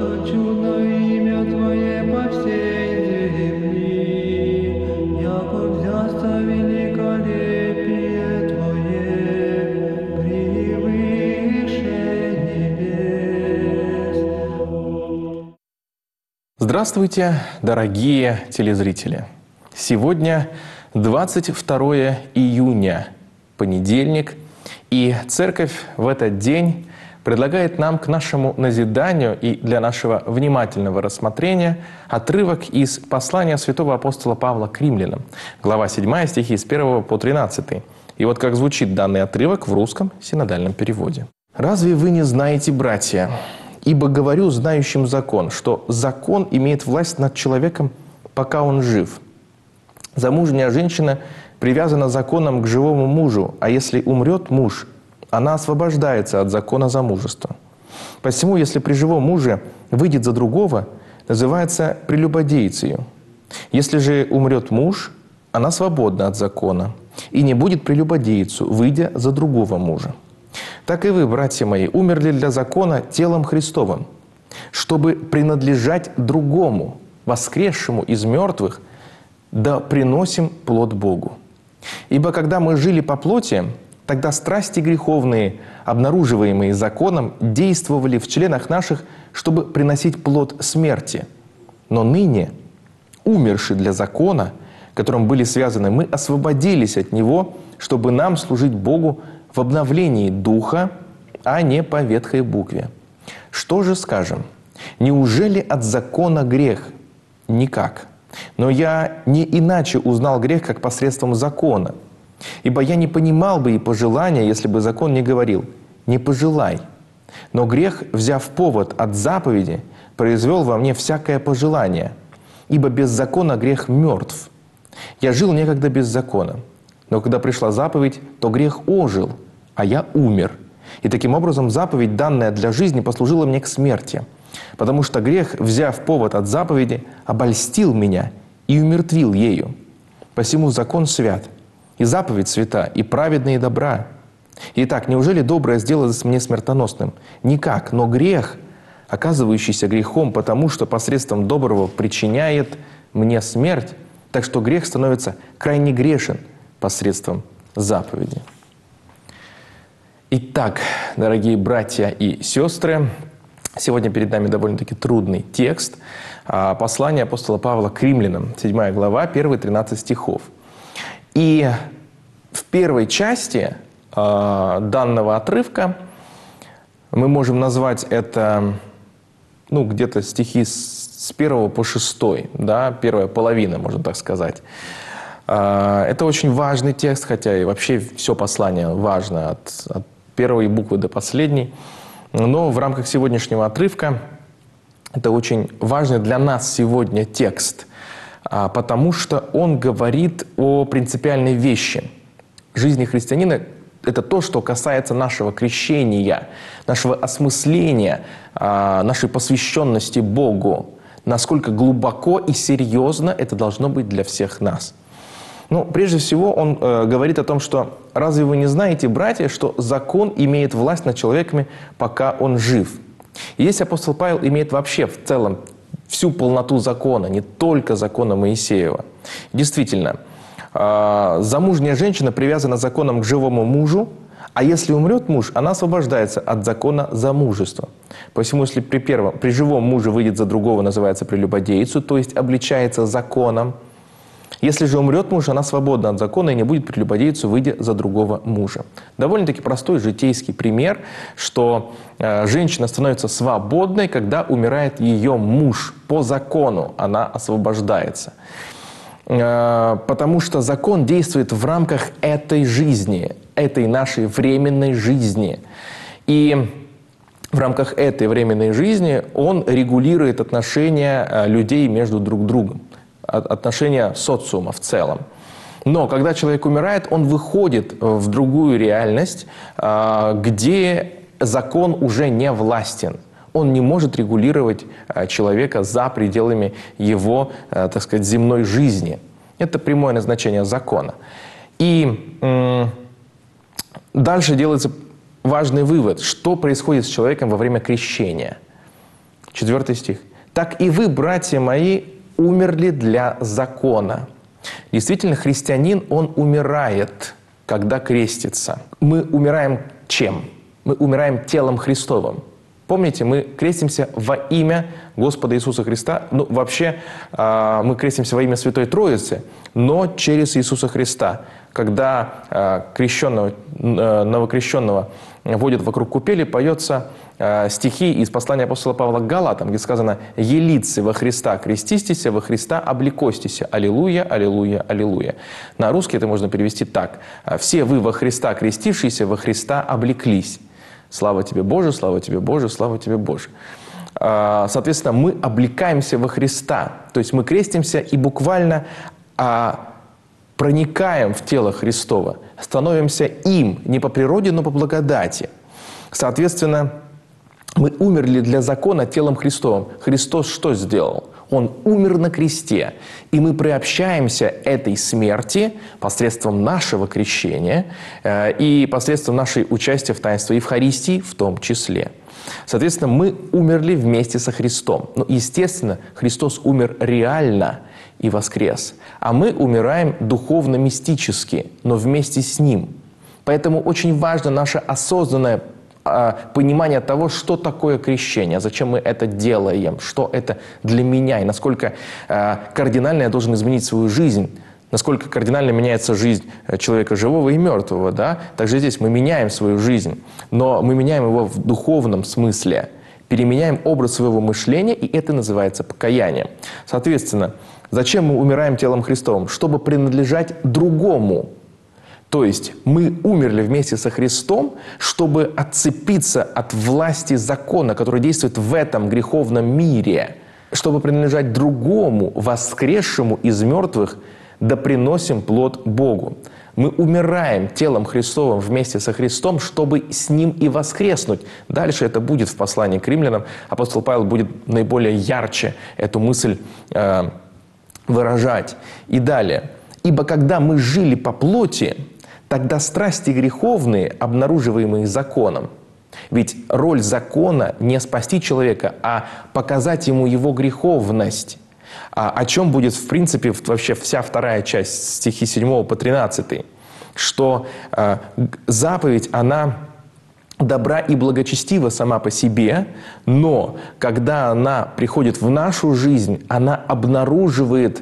что чудно имя Твое по всей земли, яко взяться великолепие Твое превыше небес. Здравствуйте, дорогие телезрители! Сегодня 22 июня, понедельник, и Церковь в этот день предлагает нам к нашему назиданию и для нашего внимательного рассмотрения отрывок из послания святого апостола Павла к римлянам, глава 7, стихи с 1 по 13. И вот как звучит данный отрывок в русском синодальном переводе. «Разве вы не знаете, братья, ибо говорю знающим закон, что закон имеет власть над человеком, пока он жив. Замужняя женщина привязана законом к живому мужу, а если умрет муж, она освобождается от закона замужества. Посему, если при живом муже выйдет за другого, называется прелюбодейцею. Если же умрет муж, она свободна от закона и не будет прелюбодейцу, выйдя за другого мужа. Так и вы, братья мои, умерли для закона телом Христовым, чтобы принадлежать другому, воскресшему из мертвых, да приносим плод Богу. Ибо когда мы жили по плоти, тогда страсти греховные, обнаруживаемые законом, действовали в членах наших, чтобы приносить плод смерти. Но ныне, умерши для закона, которым были связаны, мы освободились от него, чтобы нам служить Богу в обновлении духа, а не по ветхой букве. Что же скажем? Неужели от закона грех? Никак. Но я не иначе узнал грех, как посредством закона. Ибо я не понимал бы и пожелания, если бы закон не говорил «не пожелай». Но грех, взяв повод от заповеди, произвел во мне всякое пожелание. Ибо без закона грех мертв. Я жил некогда без закона. Но когда пришла заповедь, то грех ожил, а я умер. И таким образом заповедь, данная для жизни, послужила мне к смерти. Потому что грех, взяв повод от заповеди, обольстил меня и умертвил ею. Посему закон свят, и заповедь свята, и праведна, и добра. Итак, неужели доброе сделалось мне смертоносным? Никак, но грех, оказывающийся грехом, потому что посредством доброго причиняет мне смерть, так что грех становится крайне грешен посредством заповеди. Итак, дорогие братья и сестры, сегодня перед нами довольно-таки трудный текст. Послание апостола Павла к римлянам, 7 глава, 1-13 стихов. И в первой части данного отрывка мы можем назвать это, где-то стихи с 1 по 6, да, первая половина, можно так сказать. Это очень важный текст, хотя и вообще все послание важно от первой буквы до последней. Но в рамках сегодняшнего отрывка это очень важный для нас сегодня текст, потому что он говорит о принципиальной вещи. Жизни христианина – это то, что касается нашего крещения, нашего осмысления, нашей посвященности Богу. Насколько глубоко и серьезно это должно быть для всех нас. Прежде всего, он говорит о том, что «разве вы не знаете, братья, что закон имеет власть над человеком, пока он жив?» И здесь апостол Павел имеет вообще в целом всю полноту закона, не только закона Моисеева. Действительно, замужняя женщина привязана законом к живому мужу, а если умрет муж, она освобождается от закона замужества. Посему, если при живом муже выйдет за другого, называется прелюбодейцу, то есть обличается законом. Если же умрет муж, она свободна от закона и не будет прелюбодейцу, выйдя за другого мужа. Довольно-таки простой житейский пример, что женщина становится свободной, когда умирает ее муж. По закону она освобождается. Потому что закон действует в рамках этой жизни, этой нашей временной жизни. И в рамках этой временной жизни он регулирует отношения людей между друг другом. Отношения социума в целом. Но когда человек умирает, он выходит в другую реальность, где закон уже не властен. Он не может регулировать человека за пределами его, так сказать, земной жизни. Это прямое назначение закона. И дальше делается важный вывод, что происходит с человеком во время крещения. 4 стих. «Так и вы, братья мои, умерли для закона». Действительно, христианин, он умирает, когда крестится. Мы умираем чем? Мы умираем телом Христовым. Помните, мы крестимся во имя Господа Иисуса Христа. Ну, вообще, мы крестимся во имя Святой Троицы, но через Иисуса Христа. Когда новокрещенного водят вокруг купели, поется стихи из послания апостола Павла к Галатам, где сказано: «Елицы во Христа крестистися, во Христа облекостися. Аллилуйя, аллилуйя, аллилуйя». На русский это можно перевести так: «Все вы во Христа крестившиеся, во Христа облеклись». Слава тебе, Боже, слава тебе, Боже, слава тебе, Боже. Соответственно, мы облекаемся во Христа. То есть мы крестимся и буквально проникаем в тело Христово, становимся им не по природе, но по благодати. Соответственно, мы умерли для закона телом Христовым. Христос что сделал? Он умер на кресте, и мы приобщаемся этой смерти посредством нашего крещения и посредством нашей участия в таинстве Евхаристии в том числе. Соответственно, мы умерли вместе со Христом. Но, естественно, Христос умер реально и воскрес, а мы умираем духовно-мистически, но вместе с Ним. Поэтому очень важно наше осознанное понимание того, что такое крещение, зачем мы это делаем, что это для меня, и насколько кардинально я должен изменить свою жизнь, насколько кардинально меняется жизнь человека живого и мертвого. Да? Также здесь мы меняем свою жизнь, но мы меняем его в духовном смысле, переменяем образ своего мышления, и это называется покаянием. Соответственно, зачем мы умираем телом Христовым? Чтобы принадлежать другому. То есть мы умерли вместе со Христом, чтобы отцепиться от власти закона, который действует в этом греховном мире, чтобы принадлежать другому, воскресшему из мертвых, да приносим плод Богу. Мы умираем телом Христовым вместе со Христом, чтобы с Ним и воскреснуть. Дальше это будет в послании к римлянам. Апостол Павел будет наиболее ярче эту мысль выражать. И далее. «Ибо когда мы жили по плоти, тогда страсти греховные, обнаруживаемые законом». Ведь роль закона не спасти человека, а показать ему его греховность. О чем будет, в принципе, вообще вся вторая часть, стихи 7 по 13. Что заповедь, она добра и благочестива сама по себе, но когда она приходит в нашу жизнь, она обнаруживает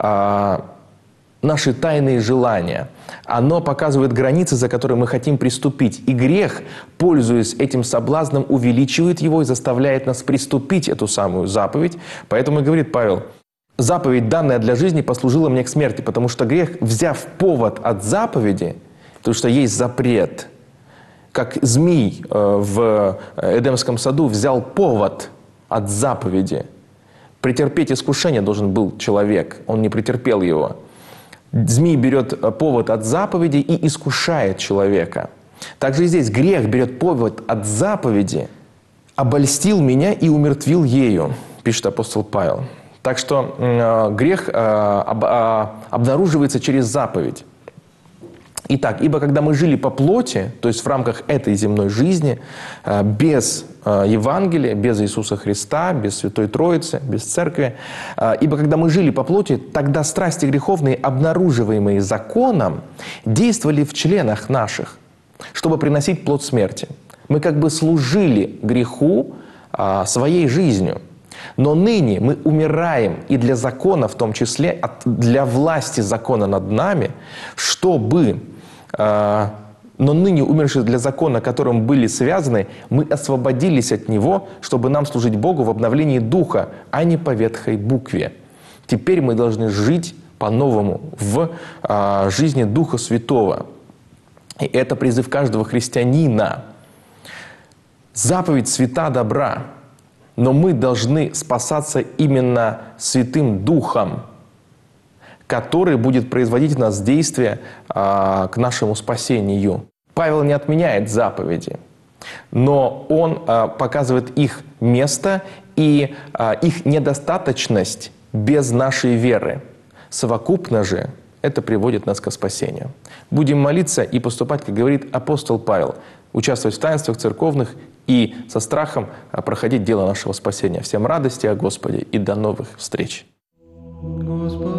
наши тайные желания. Оно показывает границы, за которые мы хотим приступить. И грех, пользуясь этим соблазном, увеличивает его и заставляет нас приступить эту самую заповедь. Поэтому и говорит Павел: «Заповедь, данная для жизни, послужила мне к смерти», потому что грех, взяв повод от заповеди, потому что есть запрет, как змей в Эдемском саду взял повод от заповеди. Претерпеть искушение должен был человек, он не претерпел его. Змей берет повод от заповеди и искушает человека. Также и здесь грех берет повод от заповеди, обольстил меня и умертвил ею, пишет апостол Павел. Так что грех обнаруживается через заповедь. Итак, ибо когда мы жили по плоти, то есть в рамках этой земной жизни, без Евангелия, без Иисуса Христа, без Святой Троицы, без Церкви, ибо когда мы жили по плоти, тогда страсти греховные, обнаруживаемые законом, действовали в членах наших, чтобы приносить плод смерти. Мы как бы служили греху своей жизнью. Но ныне мы умираем и для закона, в том числе для власти закона над нами, чтобы... Но ныне, умершие для закона, которым были связаны, мы освободились от него, чтобы нам служить Богу в обновлении духа, а не по ветхой букве. Теперь мы должны жить по-новому в жизни Духа Святого. И это призыв каждого христианина. Заповедь свята добра, но мы должны спасаться именно Святым Духом, который будет производить в нас действия к нашему спасению. Павел не отменяет заповеди, но он показывает их место и их недостаточность без нашей веры. Совокупно же это приводит нас к спасению. Будем молиться и поступать, как говорит апостол Павел, участвовать в таинствах церковных и со страхом проходить дело нашего спасения. Всем радости о Господе и до новых встреч! Господи.